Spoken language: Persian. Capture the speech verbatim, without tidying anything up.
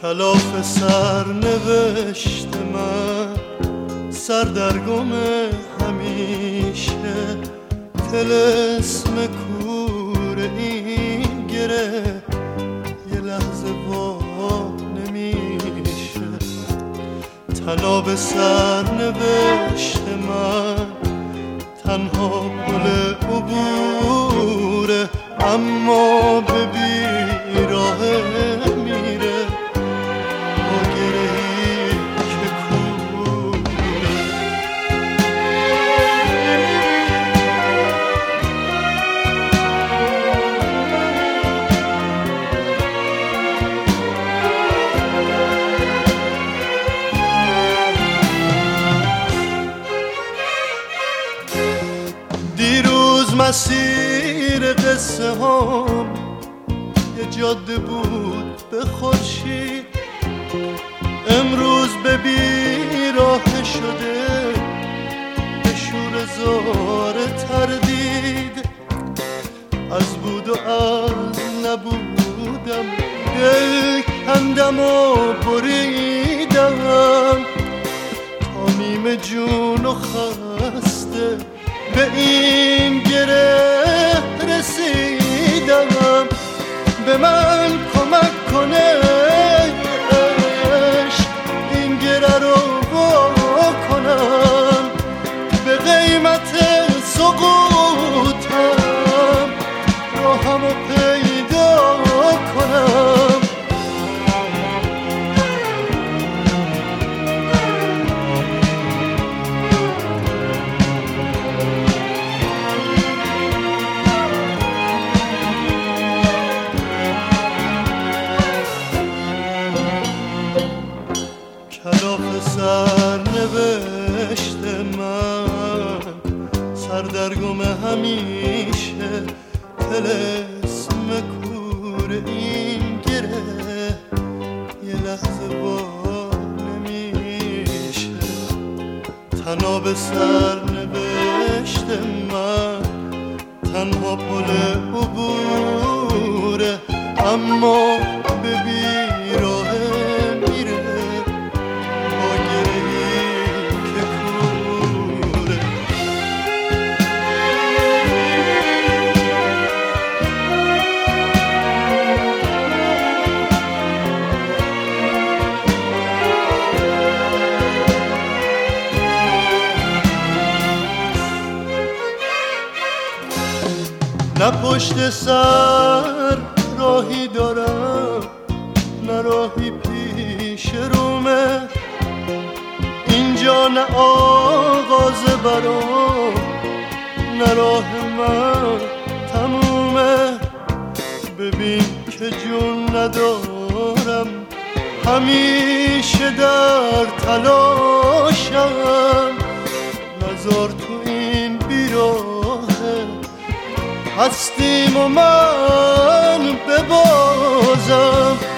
کلاف سرنوشت من، سردرگم همیشه، طلسم کور این گره یه لحظه وا نمیشه. تناب سرنوشت من تنها پل عبوره، اما به بیراه میره با گرهی که کوره. دیروز مسیر قصه هم یه جاده بود به خورشید، امروز به بیراه شده به شور زار تردید. از بود و از نبودم دل کندم و بریدم، تا نیم جون و خسته به این گره رسیدم. به من کمک کنه عشق این گره رو وا کنم، به قیمت سقوطم راهمو پیدا کنم. کلاف سرنوشت من، سردرگم همیشه، طلسم کور این گره یه لحظه وا نمیشه. تناب سرنوشت من تنها پل عبوره، اما به بیراه نه پشت سر راهی دارم، نه راهی پیش رومه، اینجا نه آغاز برام، نه راه من تمومه. ببین که جون ندارم، همیشه در تلاشم، نزار تو این بیراهه هستیم و من ببازم.